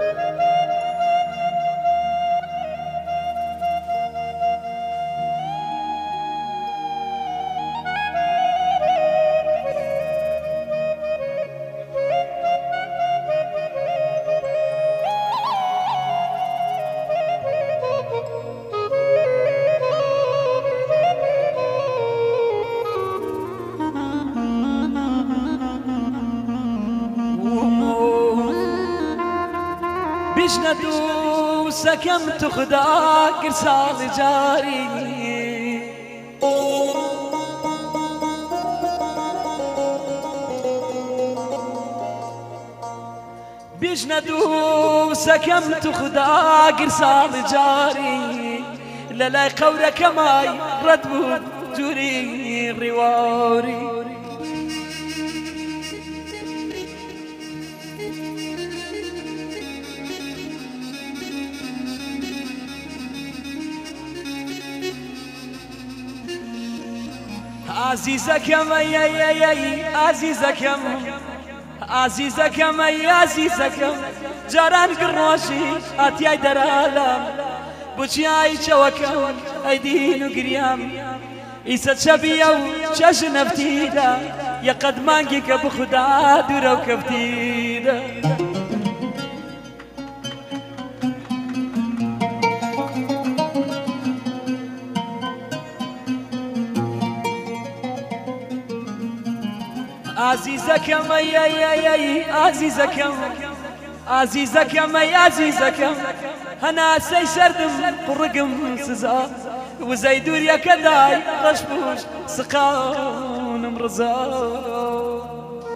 بجندو سكمت خدا قرصال جاري بجندو سكمت خدا قرصال جاري للا قورك ماي ردبو جوري رواري عزيزكم عزيزكم عزيزكم جاران قروشي اتياي درالم بوچياي چوكم ايدين وقريام إيسا شبيو شاش نفتيدا يا قد مانجيك بخدا دورو كفتيدا عزيزكم عزيزكم عزيزكم أنا سيسردم قرقم سزا وزيدور يا كداي رشبوش سقاون مرزا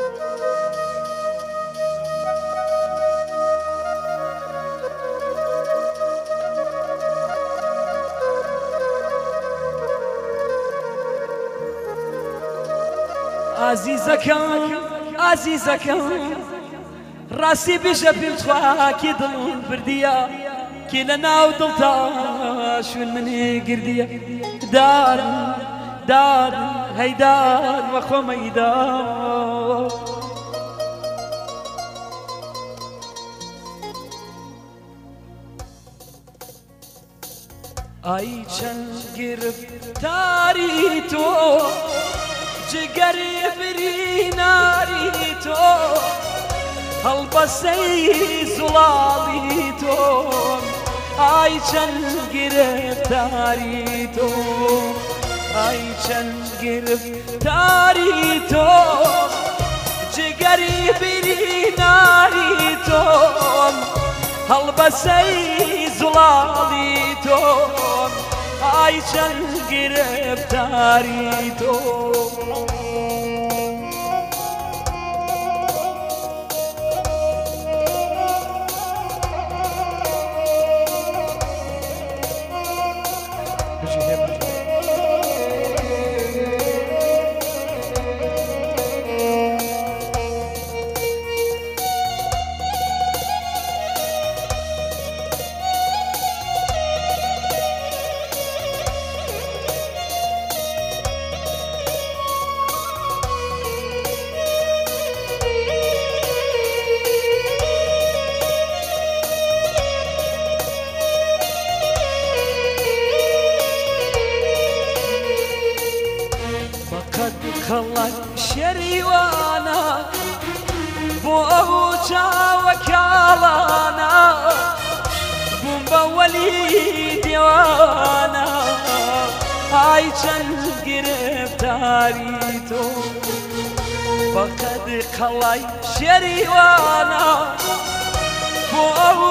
عزيزكم راسي بجبل تواكي ضل برديا كي لنا ودلتا شو مني قرديا دار هيدار وخو ميدان اي چند گرفتاری تو جگر بریناری تو هەڵبەسەی زوڵاڵی تۆ ئای چەند گرفتاری تۆ ئای چەند گرفتاری تۆ جگەری بریناری تۆ هەڵبەسەی زوڵاڵی تۆ ئای چەند گرفتاری تۆ خلق شريوانا بو أبو وكالانا بوم بولي ديوانا هاي چند گرفتاری تو فقد خلق شريوانا بو أبو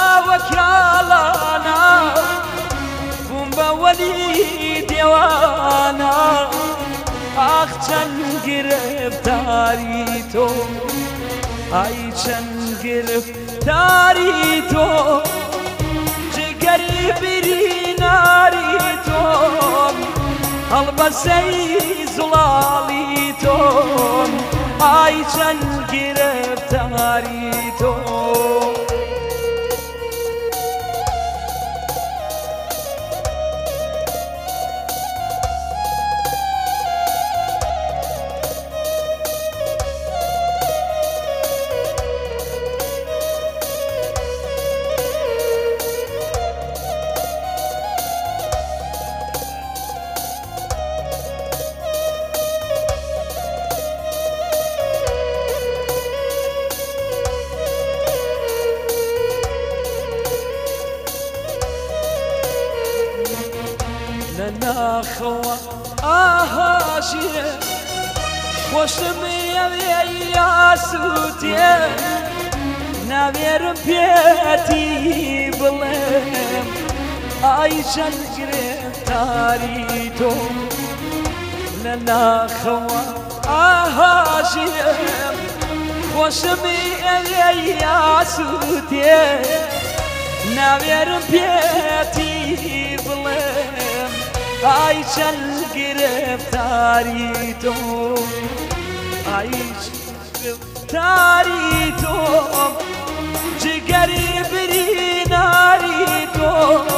وكالانا بوم بولي ديوانا آخ چند گرفتاری تو ای چند گرفتاری تو جگری بریناری تو هەڵبەسەی زوڵاڵی تو ای چند گرفتاری تو لناخوا آهاشية خوشتمي يا سوتيه نابيرم بيتي بلم عايشة گرفتاری تو لناخوا آهاشیم خوشمی یا سوتیه نابیرم بيتي بلم عايشة گرفتاری تو عايشة گرفتاری تو جگری بری ناری تو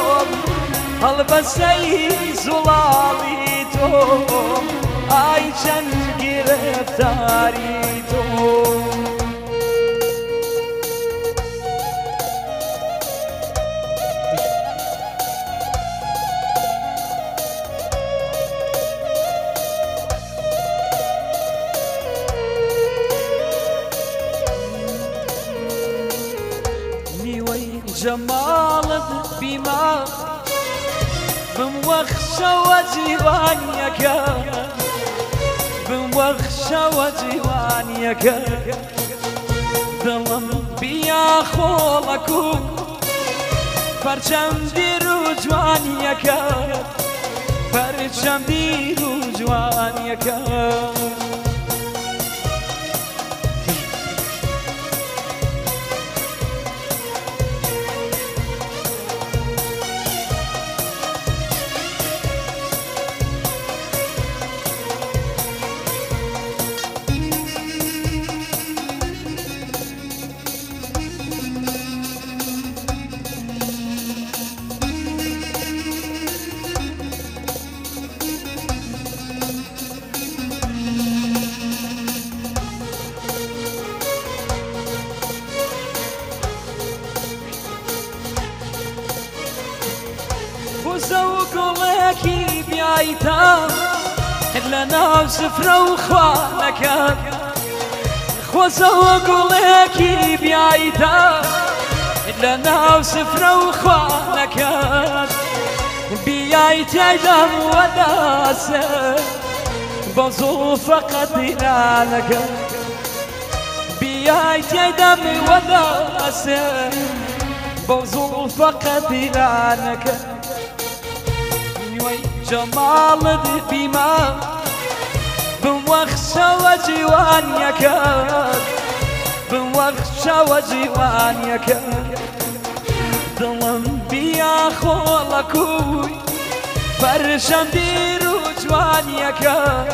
هەڵبەسەی زوڵاڵی تۆ ئای چەند گرفتاری تۆ نیوەی جەماڵت بیما بموخشة وجوانيك بموخشة وجوانيك دلم بيا خولكو فرشم ديرو جوانيك فرشم ديرو جوانيك وزوقلكي بيايتا لنا وسفرة وخوانك وزوقلكي بيايتا لنا وسفرة وخوانك بيايتا دم وداسة بزو فقط لك بيايتا دم وداسة بزو فقط لك جمال بما بموخشة وجوانيك بموخشة وجوانيك دلم بيا خولكوي فرشم ديرو جوانيك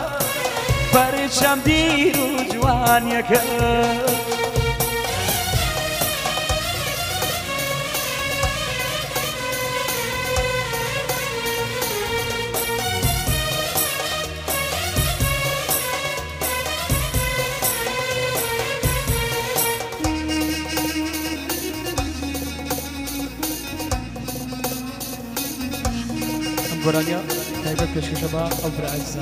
فرشم ديرو جوانيك برانيا تايبت كشكشبا أو برعز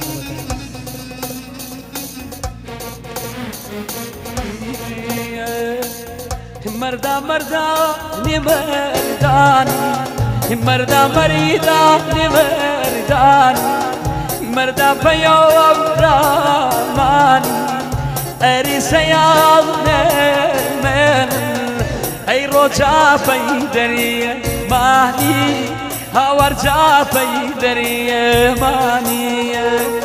مردا مردا نمرداني مردا مريدا نمرداني مردا بيوم راماني أري سيال من أي رجا بيدري ماني هاورجا بيدري ماني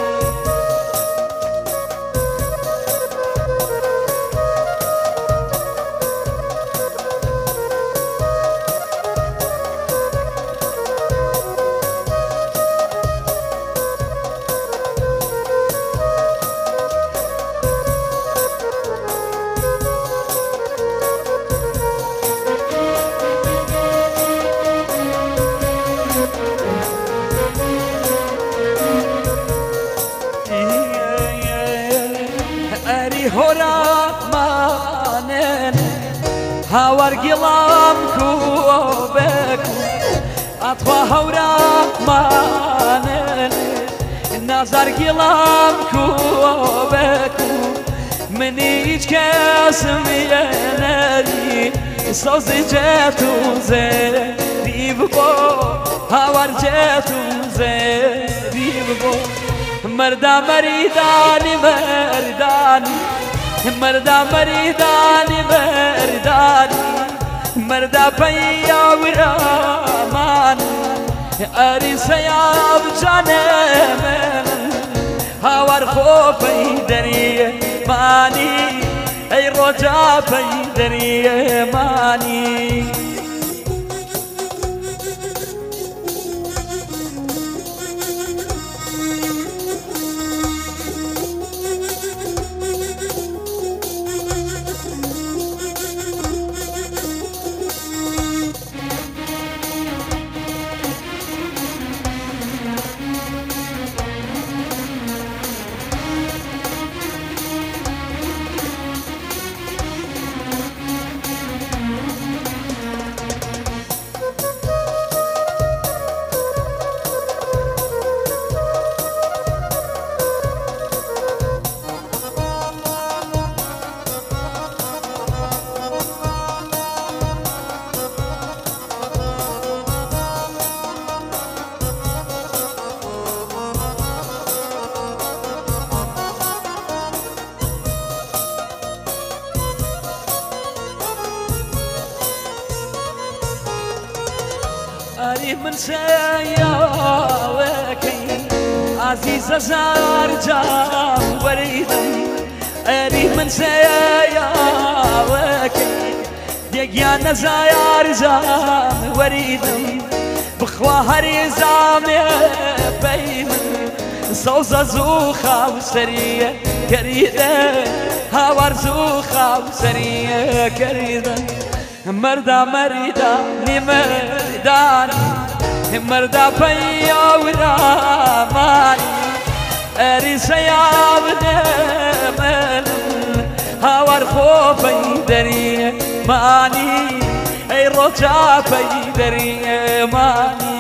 هورا مانن هاور گلام کوبک اتوا هورا مانن نظر گلام کوبک منی هیچ کس می‌نری سازی جتو زری بو هاورجێت و زێری ببۆ مردا مەریدانی مەردانی مردا مەریدانی مەردانی مردا پەیاورامان ئەریسەیا بجانێ من هاوار خۆ پەیدەریێمانی ئەی ڕۆژا پەیدەریێمانی ئەری من سەیاوەکەی عەزیزە زارجام وەریدەی ئەری من سەیاوەکەی دێگیان نەزایارجام وەریدەی بخوا هەریزامێ پەی من سەوزە زوو خاو سەریە کەریدە هاوار زوو خاو سەریە کەریدە مردا مەریدانی مەردانی مردا پەیاورامانی ئەریسەیا بدێ من هاوار خۆ پەیدەریێمانی ئەی ڕۆژا پەیدەریێمانی